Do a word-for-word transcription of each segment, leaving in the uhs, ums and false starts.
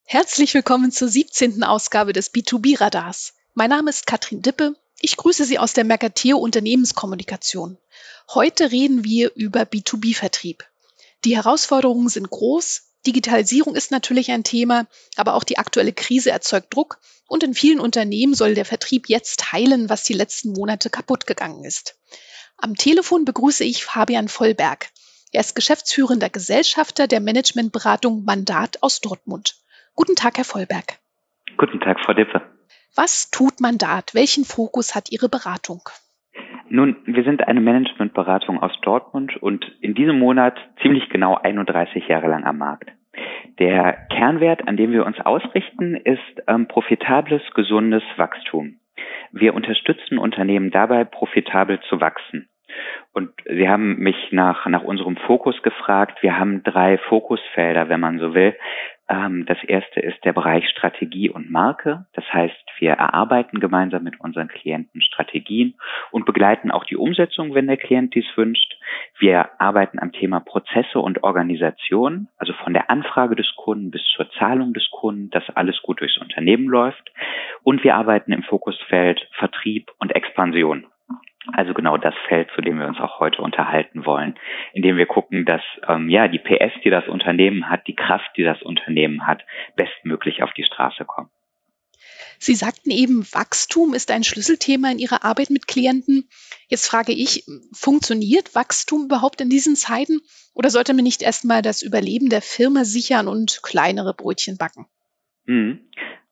Herzlich willkommen zur siebzehnten Ausgabe des B zwei B-Radars. Mein Name ist Katrin Dippe. Ich grüße Sie aus der Mercateo Unternehmenskommunikation. Heute reden wir über B zwei B-Vertrieb. Die Herausforderungen sind groß. Digitalisierung ist natürlich ein Thema, aber auch die aktuelle Krise erzeugt Druck und in vielen Unternehmen soll der Vertrieb jetzt heilen, was die letzten Monate kaputt gegangen ist. Am Telefon begrüße ich Fabian Vollberg. Er ist geschäftsführender Gesellschafter der Managementberatung Mandat aus Dortmund. Guten Tag, Herr Vollberg. Guten Tag, Frau Dippe. Was tut Mandat? Welchen Fokus hat Ihre Beratung? Nun, wir sind eine Managementberatung aus Dortmund und in diesem Monat ziemlich genau einunddreißig Jahre lang am Markt. Der Kernwert, an dem wir uns ausrichten, ist ähm, profitables, gesundes Wachstum. Wir unterstützen Unternehmen dabei, profitabel zu wachsen. Und Sie haben mich nach, nach unserem Fokus gefragt. Wir haben drei Fokusfelder, wenn man so will. Ähm, das erste ist der Bereich Strategie und Marke. Das heißt, wir erarbeiten gemeinsam mit unseren Klienten Strategien und begleiten auch die Umsetzung, wenn der Klient dies wünscht. Wir arbeiten am Thema Prozesse und Organisation, also von der Anfrage des Kunden bis zur Zahlung des Kunden, dass alles gut durchs Unternehmen läuft. Und wir arbeiten im Fokusfeld Vertrieb und Expansion. Also genau das Feld, zu dem wir uns auch heute unterhalten wollen, indem wir gucken, dass ähm, ja die P S, die das Unternehmen hat, die Kraft, die das Unternehmen hat, bestmöglich auf die Straße kommen. Sie sagten eben, Wachstum ist ein Schlüsselthema in Ihrer Arbeit mit Klienten. Jetzt frage ich, funktioniert Wachstum überhaupt in diesen Zeiten oder sollte man nicht erstmal das Überleben der Firma sichern und kleinere Brötchen backen? Hm.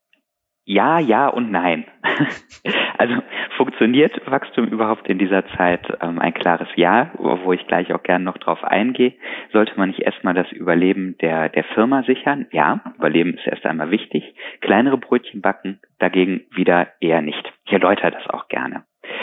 Ja, ja und nein. Also funktioniert Wachstum überhaupt in dieser Zeit? Ähm, ein klares Ja, wo ich gleich auch gerne noch drauf eingehe. Sollte man nicht erstmal das Überleben der, der Firma sichern? Ja, Überleben ist erst einmal wichtig. Kleinere Brötchen backen dagegen wieder eher nicht. Ich erläutere das auch gerne.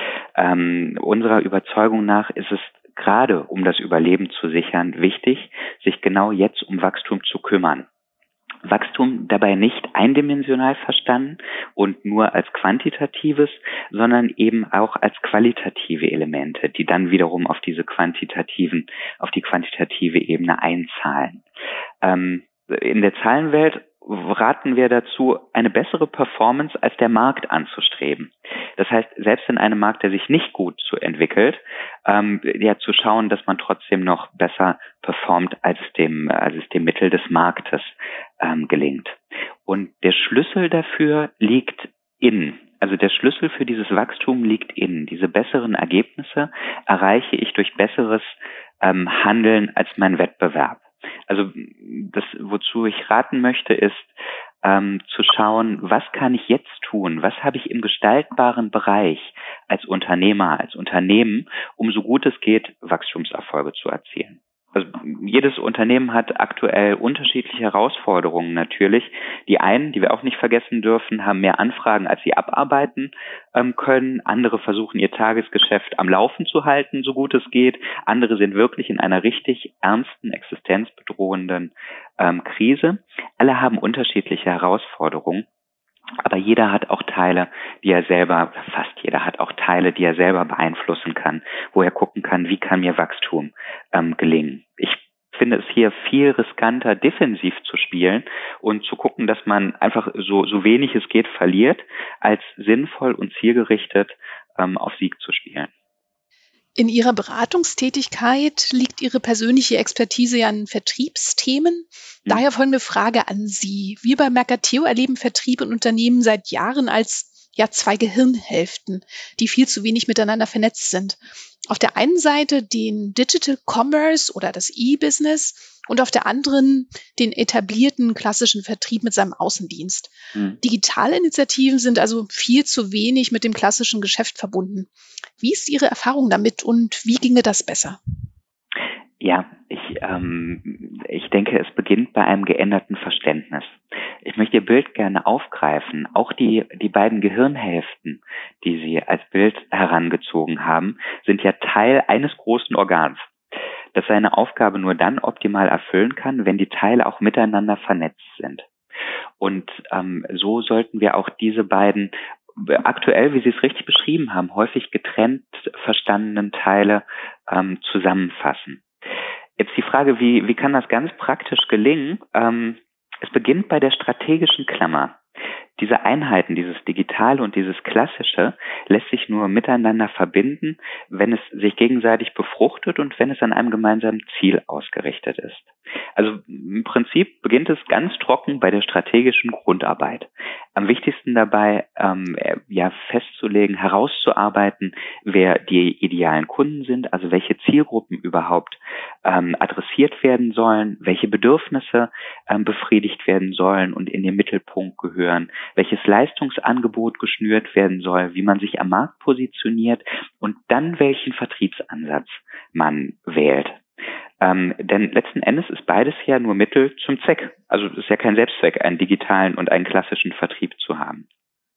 Ähm, unserer Überzeugung nach ist es gerade, um das Überleben zu sichern, wichtig, sich genau jetzt um Wachstum zu kümmern. Wachstum dabei nicht eindimensional verstanden und nur als quantitatives, sondern eben auch als qualitative Elemente, die dann wiederum auf diese quantitativen, auf die quantitative Ebene einzahlen. Ähm, in der Zahlenwelt raten wir dazu, eine bessere Performance als der Markt anzustreben. Das heißt, selbst in einem Markt, der sich nicht gut so entwickelt, ähm, ja zu schauen, dass man trotzdem noch besser performt, als es dem, als es dem Mittel des Marktes ähm, gelingt. Und der Schlüssel dafür liegt in, also der Schlüssel für dieses Wachstum liegt in. Diese besseren Ergebnisse erreiche ich durch besseres ähm, Handeln als mein Wettbewerb. Also das, wozu ich raten möchte, ist ähm, zu schauen, was kann ich jetzt tun? Was habe ich im gestaltbaren Bereich als Unternehmer, als Unternehmen, um so gut es geht, Wachstumserfolge zu erzielen? Also jedes Unternehmen hat aktuell unterschiedliche Herausforderungen natürlich. Die einen, die wir auch nicht vergessen dürfen, haben mehr Anfragen, als sie abarbeiten ähm, können. Andere versuchen, ihr Tagesgeschäft am Laufen zu halten, so gut es geht. Andere sind wirklich in einer richtig ernsten, existenzbedrohenden ähm, Krise. Alle haben unterschiedliche Herausforderungen. Aber jeder hat auch Teile, die er selber, fast jeder hat auch Teile, die er selber beeinflussen kann, wo er gucken kann, wie kann mir Wachstum ähm, gelingen. Ich finde es hier viel riskanter, defensiv zu spielen und zu gucken, dass man einfach so, so wenig es geht verliert, als sinnvoll und zielgerichtet ähm, auf Sieg zu spielen. In Ihrer Beratungstätigkeit liegt Ihre persönliche Expertise ja an Vertriebsthemen. Daher folgende Frage an Sie. Wir bei Mercateo erleben Vertrieb in Unternehmen seit Jahren als ja zwei Gehirnhälften, die viel zu wenig miteinander vernetzt sind. Auf der einen Seite den Digital Commerce oder das E-Business und auf der anderen den etablierten klassischen Vertrieb mit seinem Außendienst. Mhm. Digitale Initiativen sind also viel zu wenig mit dem klassischen Geschäft verbunden. Wie ist Ihre Erfahrung damit und wie ginge das besser? Ja, ich, ähm, ich denke, es beginnt bei einem geänderten Verständnis. Ich möchte Ihr Bild gerne aufgreifen. Auch die, die beiden Gehirnhälften, die Sie als Bild herangezogen haben, sind ja Teil eines großen Organs, das seine Aufgabe nur dann optimal erfüllen kann, wenn die Teile auch miteinander vernetzt sind. Und ähm, so sollten wir auch diese beiden aktuell, wie Sie es richtig beschrieben haben, häufig getrennt verstandenen Teile ähm, zusammenfassen. Jetzt die Frage, wie, wie kann das ganz praktisch gelingen? Ähm, Es beginnt bei der strategischen Klammer. Diese Einheiten, dieses Digitale und dieses Klassische, lässt sich nur miteinander verbinden, wenn es sich gegenseitig befruchtet und wenn es an einem gemeinsamen Ziel ausgerichtet ist. Also im Prinzip beginnt es ganz trocken bei der strategischen Grundarbeit. Am wichtigsten dabei, ähm, ja, festzulegen, herauszuarbeiten, wer die idealen Kunden sind, also welche Zielgruppen überhaupt ähm, adressiert werden sollen, welche Bedürfnisse ähm, befriedigt werden sollen und in den Mittelpunkt gehören, welches Leistungsangebot geschnürt werden soll, wie man sich am Markt positioniert und dann welchen Vertriebsansatz man wählt. Ähm, denn letzten Endes ist beides ja nur Mittel zum Zweck. Also es ist ja kein Selbstzweck, einen digitalen und einen klassischen Vertrieb zu haben.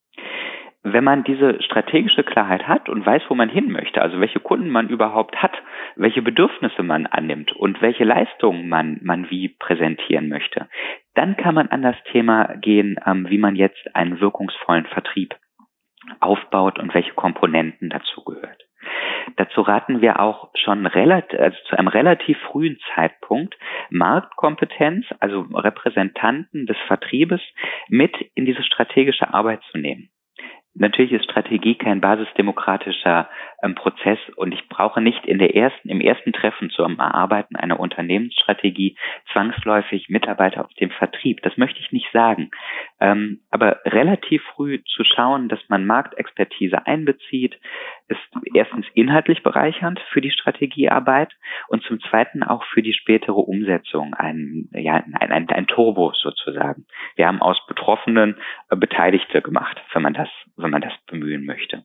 Wenn man diese strategische Klarheit hat und weiß, wo man hin möchte, also welche Kunden man überhaupt hat, welche Bedürfnisse man annimmt und welche Leistungen man, man wie präsentieren möchte, dann kann man an das Thema gehen, ähm, wie man jetzt einen wirkungsvollen Vertrieb aufbaut und welche Komponenten dazu gehört. Dazu raten wir auch schon relativ, also zu einem relativ frühen Zeitpunkt, Marktkompetenz, also Repräsentanten des Vertriebes, mit in diese strategische Arbeit zu nehmen. Natürlich ist Strategie kein basisdemokratischer ähm, Prozess und ich brauche nicht in der ersten, im ersten Treffen zum Erarbeiten einer Unternehmensstrategie zwangsläufig Mitarbeiter aus dem Vertrieb. Das möchte ich nicht sagen. Ähm, aber relativ früh zu schauen, dass man Marktexpertise einbezieht, ist erstens inhaltlich bereichernd für die Strategiearbeit und zum Zweiten auch für die spätere Umsetzung ein, ja, ein, ein, ein Turbo sozusagen. Wir haben aus Betroffenen äh, Beteiligte gemacht, wenn man das, wenn man das bemühen möchte.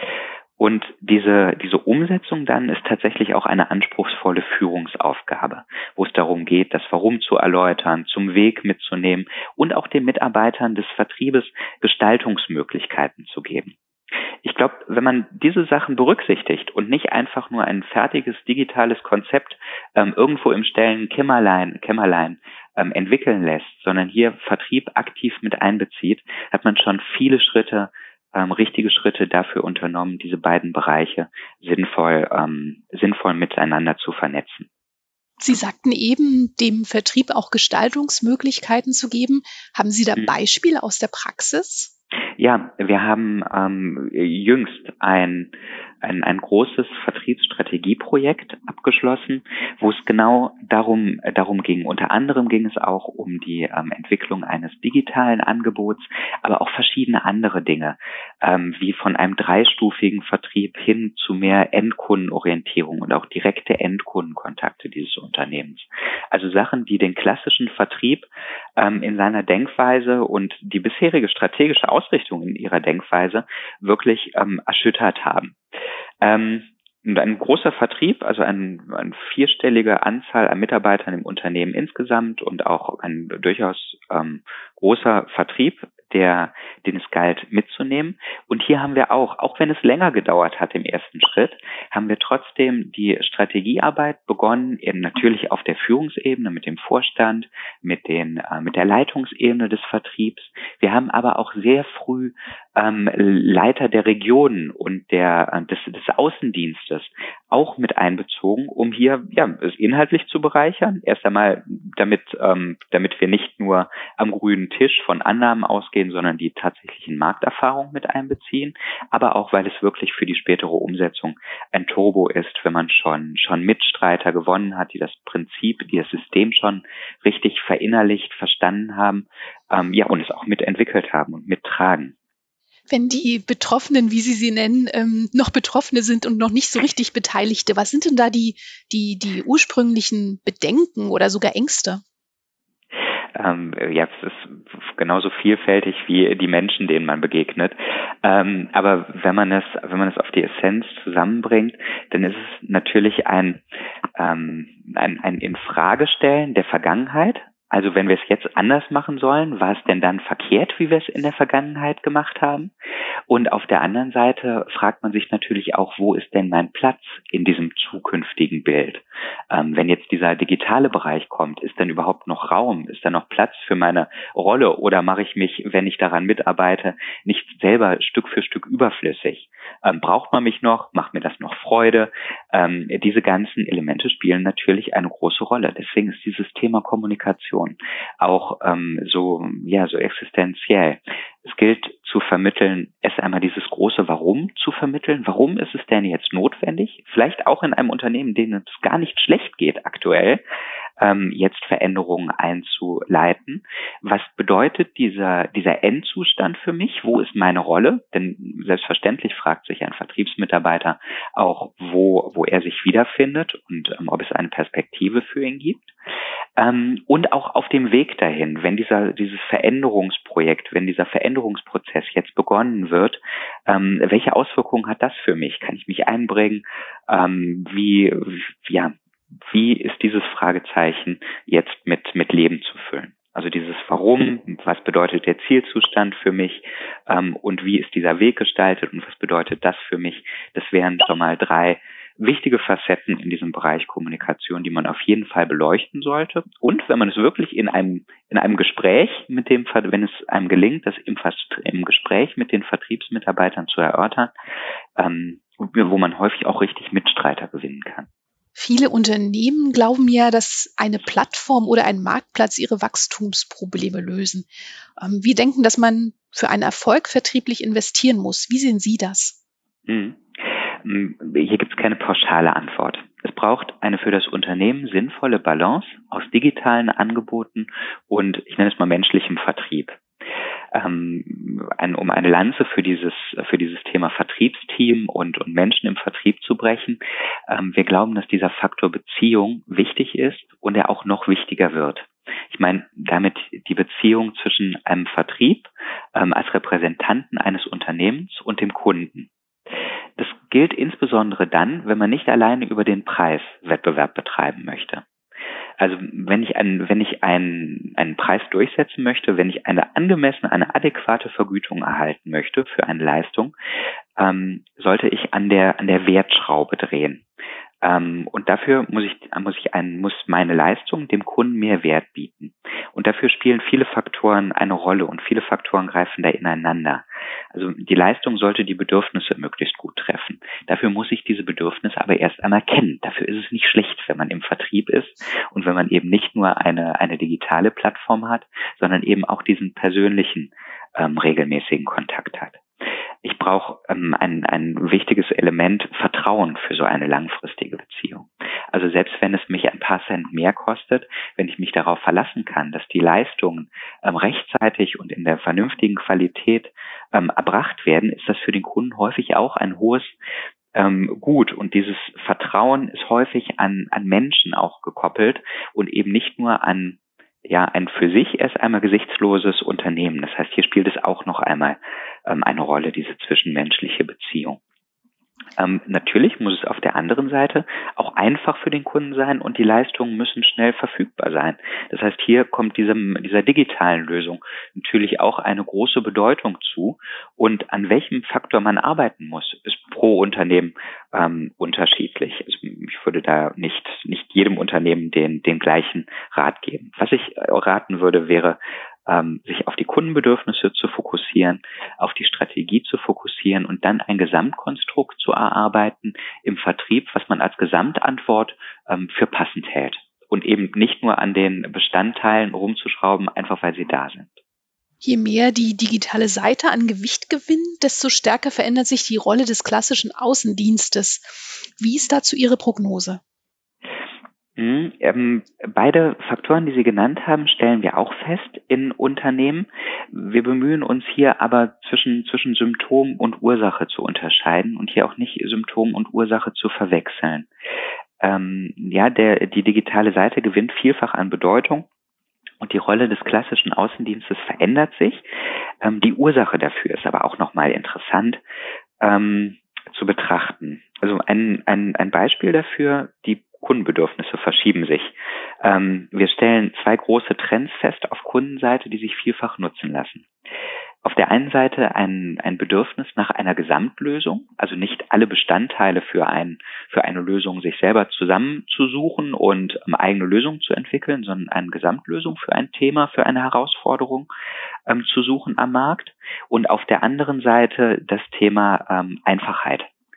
Und diese, diese Umsetzung dann ist tatsächlich auch eine anspruchsvolle Führungsaufgabe, wo es darum geht, das Warum zu erläutern, zum Weg mitzunehmen und auch den Mitarbeitern des Vertriebes Gestaltungsmöglichkeiten zu geben. Ich glaube, wenn man diese Sachen berücksichtigt und nicht einfach nur ein fertiges digitales Konzept ähm, irgendwo im stillen Kämmerlein, Kämmerlein ähm, entwickeln lässt, sondern hier Vertrieb aktiv mit einbezieht, hat man schon viele Schritte, ähm, richtige Schritte dafür unternommen, diese beiden Bereiche sinnvoll, ähm, sinnvoll miteinander zu vernetzen. Sie sagten eben, dem Vertrieb auch Gestaltungsmöglichkeiten zu geben. Haben Sie da Beispiele aus der Praxis? Ja, wir haben ähm, jüngst ein, ein ein großes Vertriebsstrategieprojekt abgeschlossen, wo es genau darum darum ging. Unter anderem ging es auch um die ähm, Entwicklung eines digitalen Angebots, aber auch verschiedene andere Dinge, ähm, wie von einem dreistufigen Vertrieb hin zu mehr Endkundenorientierung und auch direkte Endkundenkontakte dieses Unternehmens. Also Sachen, die den klassischen Vertrieb ähm, in seiner Denkweise und die bisherige strategische Ausrichtung in ihrer Denkweise wirklich ähm, erschüttert haben. Ähm, und ein großer Vertrieb, also ein, eine vierstellige Anzahl an Mitarbeitern im Unternehmen insgesamt und auch ein durchaus ähm, großer Vertrieb, der, den es galt mitzunehmen. Und hier haben wir auch, auch wenn es länger gedauert hat im ersten Schritt, haben wir trotzdem die Strategiearbeit begonnen, eben natürlich auf der Führungsebene mit dem Vorstand, mit den, äh, mit der Leitungsebene des Vertriebs. Wir haben aber auch sehr früh ähm, Leiter der Regionen und der, äh, des, des Außendienstes auch mit einbezogen, um hier, ja, es inhaltlich zu bereichern. Erst einmal, damit, ähm, damit wir nicht nur am grünen Tisch von Annahmen ausgehen, sondern die tatsächlichen Markterfahrungen mit einbeziehen, aber auch, weil es wirklich für die spätere Umsetzung ein Turbo ist, wenn man schon schon Mitstreiter gewonnen hat, die das Prinzip, die das System schon richtig verinnerlicht, verstanden haben, ähm, ja, und es auch mitentwickelt haben und mittragen. Wenn die Betroffenen, wie Sie sie nennen, ähm, noch Betroffene sind und noch nicht so richtig Beteiligte, was sind denn da die, die, die ursprünglichen Bedenken oder sogar Ängste? Ähm, ja, es ist genauso vielfältig wie die Menschen, denen man begegnet. Ähm, aber wenn man es, wenn man es auf die Essenz zusammenbringt, dann ist es natürlich ein, ähm, ein, ein Infragestellen der Vergangenheit. Also wenn wir es jetzt anders machen sollen, war es denn dann verkehrt, wie wir es in der Vergangenheit gemacht haben? Und auf der anderen Seite fragt man sich natürlich auch, wo ist denn mein Platz in diesem zukünftigen Bild? Ähm, wenn jetzt dieser digitale Bereich kommt, ist dann überhaupt noch Raum? Ist da noch Platz für meine Rolle? Oder mache ich mich, wenn ich daran mitarbeite, nicht selber Stück für Stück überflüssig? Ähm, braucht man mich noch? Macht mir das noch Freude? Ähm, diese ganzen Elemente spielen natürlich eine große Rolle. Deswegen ist dieses Thema Kommunikation auch ähm, so, ja, so existenziell. Es gilt zu vermitteln, erst einmal dieses große Warum zu vermitteln. Warum ist es denn jetzt notwendig? Vielleicht auch in einem Unternehmen, denen es gar nicht schlecht geht aktuell, ähm, jetzt Veränderungen einzuleiten. Was bedeutet dieser, dieser Endzustand für mich? Wo ist meine Rolle? Denn selbstverständlich fragt sich ein Vertriebsmitarbeiter auch, wo, wo er sich wiederfindet und ähm, ob es eine Perspektive für ihn gibt. Ähm, und auch auf dem Weg dahin, wenn dieser, dieses Veränderungsprojekt, wenn dieser Veränderungsprozess jetzt begonnen wird, ähm, welche Auswirkungen hat das für mich? Kann ich mich einbringen? Ähm, wie, ja, wie ist dieses Fragezeichen jetzt mit, mit Leben zu füllen? Also dieses Warum, was bedeutet der Zielzustand für mich, ähm, und wie ist dieser Weg gestaltet und was bedeutet das für mich? Das wären schon mal drei wichtige Facetten in diesem Bereich Kommunikation, die man auf jeden Fall beleuchten sollte. Und wenn man es wirklich in einem, in einem Gespräch mit dem, wenn es einem gelingt, das im, im Gespräch mit den Vertriebsmitarbeitern zu erörtern, ähm, wo man häufig auch richtig Mitstreiter gewinnen kann. Viele Unternehmen glauben ja, dass eine Plattform oder ein Marktplatz ihre Wachstumsprobleme lösen. Ähm, wir denken, dass man für einen Erfolg vertrieblich investieren muss. Wie sehen Sie das? Hm. Hier gibt es keine pauschale Antwort. Es braucht eine für das Unternehmen sinnvolle Balance aus digitalen Angeboten und, ich nenne es mal, menschlichem Vertrieb. Ähm, ein, um eine Lanze für dieses für dieses Thema Vertriebsteam und, und Menschen im Vertrieb zu brechen. Ähm, wir glauben, dass dieser Faktor Beziehung wichtig ist und er auch noch wichtiger wird. Ich meine damit die Beziehung zwischen einem Vertrieb ähm, als Repräsentanten eines Unternehmens und dem Kunden. Das gilt insbesondere dann, wenn man nicht alleine über den Preis Wettbewerb betreiben möchte. Also wenn ich einen, wenn ich einen, einen Preis durchsetzen möchte, wenn ich eine angemessene, eine adäquate Vergütung erhalten möchte für eine Leistung, ähm, sollte ich an der an der Wertschraube drehen. Ähm, und dafür muss ich muss ich einen muss meine Leistung dem Kunden mehr Wert bieten. Und dafür spielen viele Faktoren eine Rolle und viele Faktoren greifen da ineinander. Also die Leistung sollte die Bedürfnisse möglichst gut treffen. Dafür muss ich diese Bedürfnisse aber erst einmal kennen. Dafür ist es nicht schlecht, wenn man im Vertrieb ist und wenn man eben nicht nur eine eine digitale Plattform hat, sondern eben auch diesen persönlichen ähm, regelmäßigen Kontakt hat. Ich brauche ähm, ein, ein wichtiges Element Vertrauen für so eine langfristige Beziehung. Also selbst wenn es mich ein paar Cent mehr kostet, wenn ich mich darauf verlassen kann, dass die Leistungen ähm, rechtzeitig und in der vernünftigen Qualität ähm, erbracht werden, ist das für den Kunden häufig auch ein hohes ähm, Gut. Und dieses Vertrauen ist häufig an, an Menschen auch gekoppelt und eben nicht nur an ja, ein für sich erst einmal gesichtsloses Unternehmen. Das heißt, hier spielt es auch noch einmal ähm, eine Rolle, diese zwischenmenschliche Beziehung. Ähm, natürlich muss es auf der anderen Seite auch einfach für den Kunden sein und die Leistungen müssen schnell verfügbar sein. Das heißt, hier kommt diesem, dieser digitalen Lösung natürlich auch eine große Bedeutung zu. Und an welchem Faktor man arbeiten muss, ist pro Unternehmen ähm, unterschiedlich. Also ich würde da nicht, nicht jedem Unternehmen den, den gleichen Rat geben. Was ich raten würde, wäre, Ähm, sich auf die Kundenbedürfnisse zu fokussieren, auf die Strategie zu fokussieren und dann ein Gesamtkonstrukt zu erarbeiten im Vertrieb, was man als Gesamtantwort ähm, für passend hält und eben nicht nur an den Bestandteilen rumzuschrauben, einfach weil sie da sind. Je mehr die digitale Seite an Gewicht gewinnt, desto stärker verändert sich die Rolle des klassischen Außendienstes. Wie ist dazu Ihre Prognose? Mhm, ähm, beide Faktoren, die Sie genannt haben, stellen wir auch fest in Unternehmen. Wir bemühen uns hier aber zwischen, zwischen Symptom und Ursache zu unterscheiden und hier auch nicht Symptom und Ursache zu verwechseln. Ähm, ja, der, die digitale Seite gewinnt vielfach an Bedeutung und die Rolle des klassischen Außendienstes verändert sich. Ähm, die Ursache dafür ist aber auch nochmal interessant ähm, zu betrachten. Also ein, ein, ein Beispiel dafür, die Kundenbedürfnisse verschieben sich. Ähm, wir stellen zwei große Trends fest auf Kundenseite, die sich vielfach nutzen lassen. Auf der einen Seite ein, ein Bedürfnis nach einer Gesamtlösung, also nicht alle Bestandteile für, ein, für eine Lösung sich selber zusammenzusuchen und ähm, eigene Lösungen zu entwickeln, sondern eine Gesamtlösung für ein Thema, für eine Herausforderung ähm, zu suchen am Markt. Und auf der anderen Seite das Thema ähm, Einfachheit.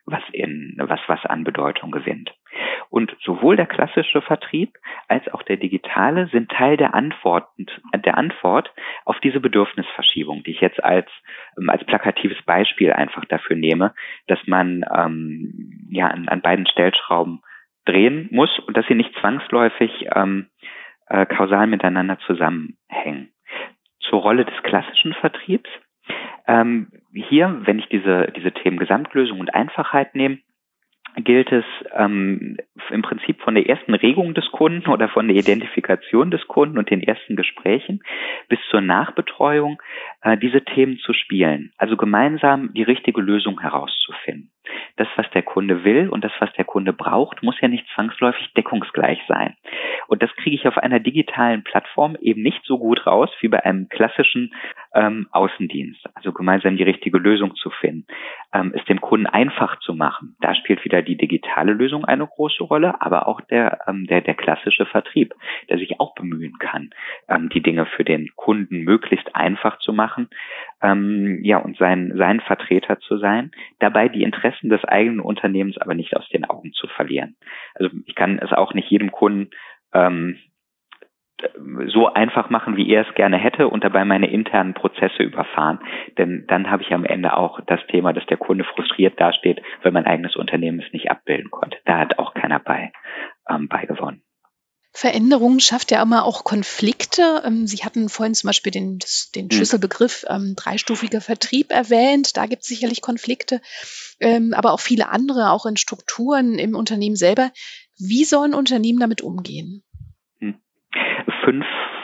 was in was was an Bedeutung gewinnt. Und sowohl der klassische Vertrieb als auch der digitale sind Teil der Antwort, der Antwort auf diese Bedürfnisverschiebung, die ich jetzt als als plakatives Beispiel einfach dafür nehme, dass man ähm, ja an, an beiden Stellschrauben drehen muss und dass sie nicht zwangsläufig ähm, äh, kausal miteinander zusammenhängen. Zur Rolle des klassischen Vertriebs. Ähm, hier, wenn ich diese diese Themen Gesamtlösung und Einfachheit nehme, gilt es ähm, im Prinzip von der ersten Regung des Kunden oder von der Identifikation des Kunden und den ersten Gesprächen bis zur Nachbetreuung äh, diese Themen zu spielen. Also gemeinsam die richtige Lösung herauszufinden. Das, was der Kunde will und das, was der Kunde braucht, muss ja nicht zwangsläufig deckungsgleich sein. Und das kriege ich auf einer digitalen Plattform eben nicht so gut raus wie bei einem klassischen ähm, Außendienst. Also gemeinsam die richtige Lösung zu finden, ähm, es dem Kunden einfach zu machen. Da spielt wieder die digitale Lösung eine große Rolle, aber auch der ähm, der der klassische Vertrieb, der sich auch bemühen kann, ähm, die Dinge für den Kunden möglichst einfach zu machen, ähm, ja und sein sein Vertreter zu sein, dabei die Interessen des eigenen Unternehmens aber nicht aus den Augen zu verlieren. Also ich kann es auch nicht jedem Kunden ähm, so einfach machen, wie er es gerne hätte und dabei meine internen Prozesse überfahren. Denn dann habe ich am Ende auch das Thema, dass der Kunde frustriert dasteht, weil mein eigenes Unternehmen es nicht abbilden konnte. Da hat auch keiner bei ähm, beigewonnen. Veränderung schafft ja immer auch Konflikte. Ähm, Sie hatten vorhin zum Beispiel den, das, den Schlüsselbegriff ähm, dreistufiger Vertrieb erwähnt. Da gibt es sicherlich Konflikte, ähm, aber auch viele andere, auch in Strukturen im Unternehmen selber. Wie sollen Unternehmen damit umgehen? Hm. Fünf,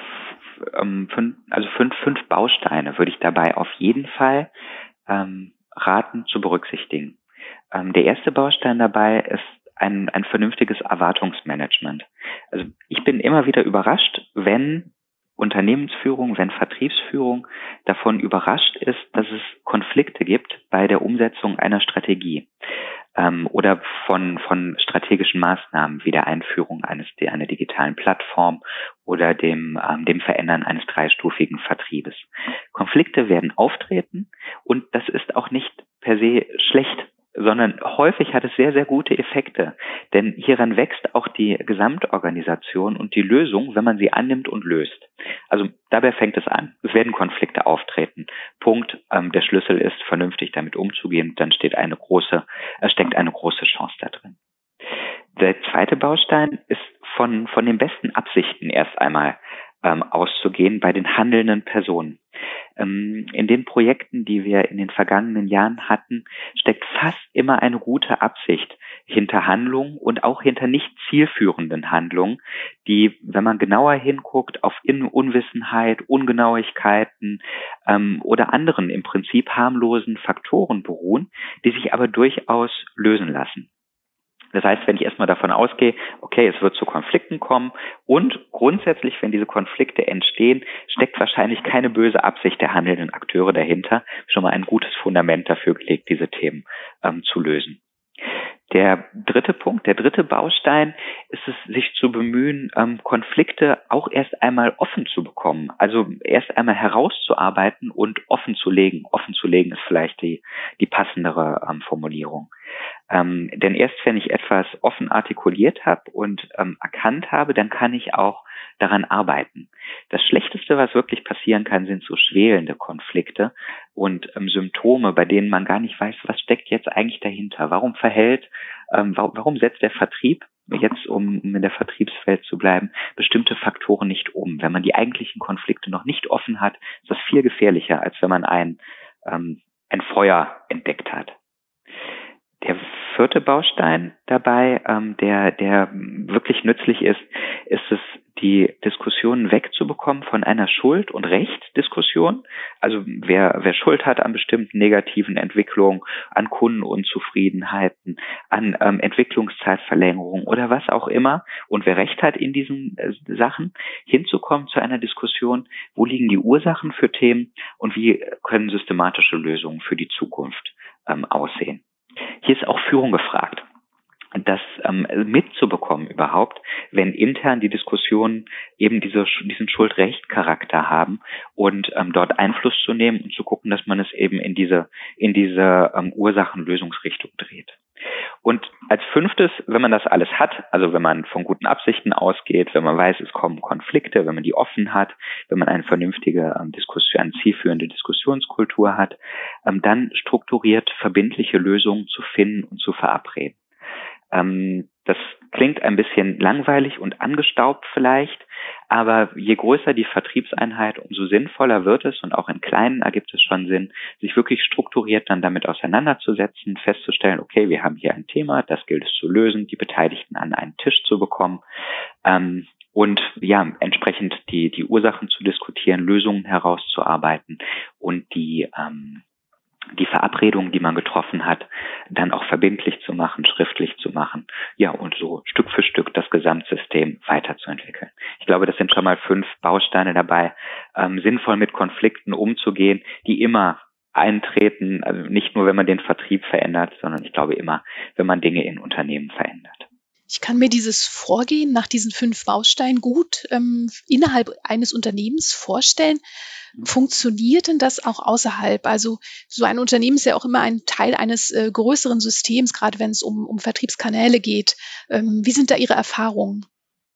ähm, fünf, also fünf, fünf Bausteine würde ich dabei auf jeden Fall ähm, raten zu berücksichtigen. Ähm, der erste Baustein dabei ist ein, ein vernünftiges Erwartungsmanagement. Also ich bin immer wieder überrascht, wenn Unternehmensführung, wenn Vertriebsführung davon überrascht ist, dass es Konflikte gibt bei der Umsetzung einer Strategie ähm, oder von von strategischen Maßnahmen wie der Einführung eines einer digitalen Plattform oder dem ähm, dem Verändern eines dreistufigen Vertriebes. Konflikte werden auftreten und das ist auch nicht per se schlecht, sondern häufig hat es sehr, sehr gute Effekte. Denn hieran wächst auch die Gesamtorganisation und die Lösung, wenn man sie annimmt und löst. Also dabei fängt es an. Es werden Konflikte auftreten. Punkt. Ähm, der Schlüssel ist, vernünftig damit umzugehen. Dann steht eine große, äh, steckt eine große Chance da drin. Der zweite Baustein ist von, von den besten Absichten erst einmal ähm, auszugehen bei den handelnden Personen. Ähm, in den Projekten, die wir in den vergangenen Jahren hatten, steckt fast immer eine gute Absicht hinter Handlungen und auch hinter nicht zielführenden Handlungen, die, wenn man genauer hinguckt, auf Unwissenheit, Ungenauigkeiten ähm, oder anderen im Prinzip harmlosen Faktoren beruhen, die sich aber durchaus lösen lassen. Das heißt, wenn ich erstmal davon ausgehe, okay, es wird zu Konflikten kommen und grundsätzlich, wenn diese Konflikte entstehen, steckt wahrscheinlich keine böse Absicht der handelnden Akteure dahinter, schon mal ein gutes Fundament dafür gelegt, diese Themen ähm, zu lösen. Der dritte Punkt, der dritte Baustein ist es, sich zu bemühen, ähm, Konflikte auch erst einmal offen zu bekommen. Also erst einmal herauszuarbeiten und offen zu legen. Offen zu legen ist vielleicht die, die passendere ähm, Formulierung. Ähm, denn erst wenn ich etwas offen artikuliert habe und ähm, erkannt habe, dann kann ich auch daran arbeiten. Das Schlechteste, was wirklich passieren kann, sind so schwelende Konflikte und ähm, Symptome, bei denen man gar nicht weiß, was steckt jetzt eigentlich dahinter? Warum verhält, ähm, warum, warum setzt der Vertrieb, jetzt um, um in der Vertriebswelt zu bleiben, bestimmte Faktoren nicht um? Wenn man die eigentlichen Konflikte noch nicht offen hat, ist das viel gefährlicher, als wenn man ein, ähm, ein Feuer entdeckt hat. Der vierte Baustein dabei, ähm, der, der wirklich nützlich ist, ist es, die Diskussionen wegzubekommen von einer Schuld- und Recht-Diskussion. Also wer, wer Schuld hat an bestimmten negativen Entwicklungen, an Kundenunzufriedenheiten, an ähm, Entwicklungszeitverlängerung oder was auch immer und wer Recht hat in diesen äh, Sachen, hinzukommen zu einer Diskussion, wo liegen die Ursachen für Themen und wie können systematische Lösungen für die Zukunft ähm, aussehen. Hier ist auch Führung gefragt, das ähm, mitzubekommen überhaupt, wenn intern die Diskussionen eben diese, diesen Schuld-Recht-Charakter haben und ähm, dort Einfluss zu nehmen und zu gucken, dass man es eben in diese in diese ähm, Ursachen-Lösungsrichtung dreht. Und als fünftes, wenn man das alles hat, also wenn man von guten Absichten ausgeht, wenn man weiß, es kommen Konflikte, wenn man die offen hat, wenn man eine vernünftige ähm, Diskussion, eine zielführende Diskussionskultur hat, ähm, dann strukturiert verbindliche Lösungen zu finden und zu verabreden. Ähm, das klingt ein bisschen langweilig und angestaubt vielleicht, aber je größer die Vertriebseinheit, umso sinnvoller wird es, und auch in kleinen ergibt es schon Sinn, sich wirklich strukturiert dann damit auseinanderzusetzen, festzustellen, okay, wir haben hier ein Thema, das gilt es zu lösen, die Beteiligten an einen Tisch zu bekommen, ähm, und ja, entsprechend die, die Ursachen zu diskutieren, Lösungen herauszuarbeiten und die, ähm, die Verabredungen, die man getroffen hat, dann auch verbindlich zu machen, schriftlich zu machen, ja, und so Stück für Stück das Gesamtsystem weiterzuentwickeln. Ich glaube, das sind schon mal fünf Bausteine dabei, ähm, sinnvoll mit Konflikten umzugehen, die immer eintreten, also nicht nur, wenn man den Vertrieb verändert, sondern ich glaube immer, wenn man Dinge in Unternehmen verändert. Ich kann mir dieses Vorgehen nach diesen fünf Bausteinen gut ähm, innerhalb eines Unternehmens vorstellen. Funktioniert denn das auch außerhalb? Also so ein Unternehmen ist ja auch immer ein Teil eines äh, größeren Systems, gerade wenn es um, um Vertriebskanäle geht. Ähm, wie sind da Ihre Erfahrungen?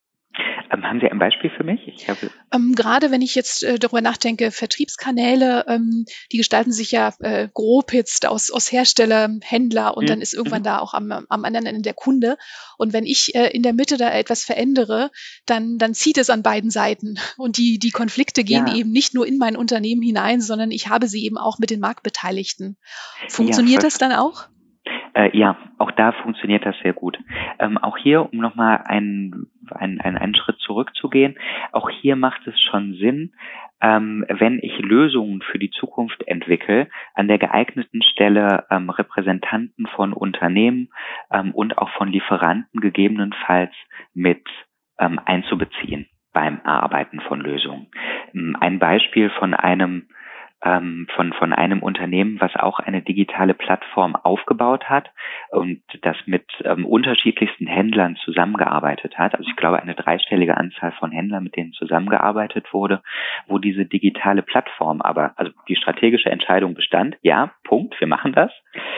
Ähm, haben Sie ein Beispiel für mich? Ich habe Ähm, gerade wenn ich jetzt äh, darüber nachdenke, Vertriebskanäle, ähm, die gestalten sich ja äh, grob jetzt aus, aus Hersteller, Händler, und dann hm, ist irgendwann mhm. da auch am, am anderen Ende der Kunde. Und wenn ich äh, in der Mitte da etwas verändere, dann, dann zieht es an beiden Seiten. Und die, die Konflikte gehen Ja, eben nicht nur in mein Unternehmen hinein, sondern ich habe sie eben auch mit den Marktbeteiligten. ja, Funktioniert voll. das dann auch? Äh, ja, auch da funktioniert das sehr gut. Ähm, auch hier, um nochmal einen, einen, einen, einen Schritt zurückzugehen, auch hier macht es schon Sinn, ähm, wenn ich Lösungen für die Zukunft entwickle, an der geeigneten Stelle ähm, Repräsentanten von Unternehmen ähm, und auch von Lieferanten gegebenenfalls mit ähm, einzubeziehen beim Erarbeiten von Lösungen. Ähm, ein Beispiel von einem ähm, von, von einem Unternehmen, was auch eine digitale Plattform aufgebaut hat und das mit ähm, unterschiedlichsten Händlern zusammengearbeitet hat. Also ich glaube, eine dreistellige Anzahl von Händlern, mit denen zusammengearbeitet wurde, wo diese digitale Plattform aber, also die strategische Entscheidung bestand, ja, Punkt, wir machen das.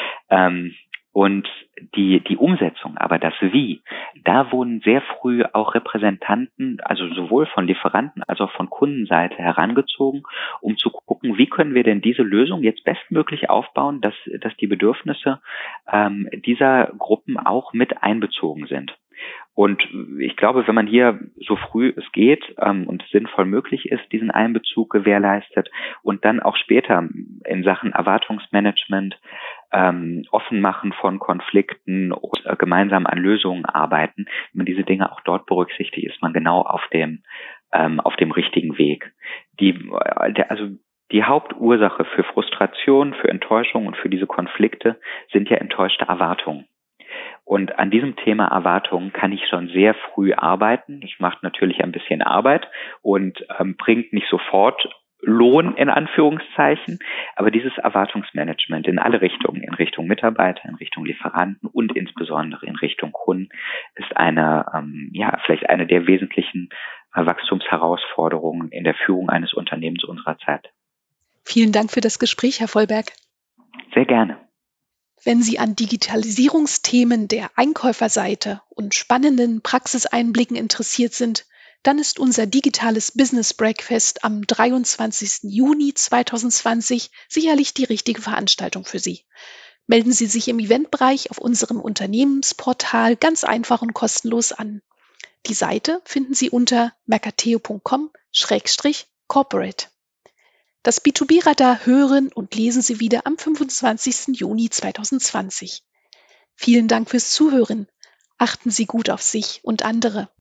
Ähm, Und die, die Umsetzung, aber das Wie, da wurden sehr früh auch Repräsentanten, also sowohl von Lieferanten als auch von Kundenseite herangezogen, um zu gucken, wie können wir denn diese Lösung jetzt bestmöglich aufbauen, dass, dass die Bedürfnisse ähm, dieser Gruppen auch mit einbezogen sind. Und ich glaube, wenn man hier so früh es geht ähm, und sinnvoll möglich ist, diesen Einbezug gewährleistet und dann auch später in Sachen Erwartungsmanagement, ähm, Offenmachen von Konflikten und äh, gemeinsam an Lösungen arbeiten, wenn man diese Dinge auch dort berücksichtigt, ist man genau auf dem ähm, auf dem richtigen Weg. Die, äh, der, also die Hauptursache für Frustration, für Enttäuschung und für diese Konflikte sind ja enttäuschte Erwartungen. Und an diesem Thema Erwartungen kann ich schon sehr früh arbeiten. Das macht natürlich ein bisschen Arbeit und ähm, bringt nicht sofort Lohn in Anführungszeichen, aber dieses Erwartungsmanagement in alle Richtungen, in Richtung Mitarbeiter, in Richtung Lieferanten und insbesondere in Richtung Kunden, ist eine, ähm, ja, vielleicht eine der wesentlichen äh, Wachstumsherausforderungen in der Führung eines Unternehmens unserer Zeit. Vielen Dank für das Gespräch, Herr Vollberg. Sehr gerne. Wenn Sie an Digitalisierungsthemen der Einkäuferseite und spannenden Praxiseinblicken interessiert sind, dann ist unser digitales Business Breakfast am dreiundzwanzigsten Juni zweitausendzwanzig sicherlich die richtige Veranstaltung für Sie. Melden Sie sich im Eventbereich auf unserem Unternehmensportal ganz einfach und kostenlos an. Die Seite finden Sie unter mercateo punkt com Schrägstrich corporate. Das B zwei B-Radar hören und lesen Sie wieder am fünfundzwanzigsten Juni zweitausendzwanzig. Vielen Dank fürs Zuhören. Achten Sie gut auf sich und andere.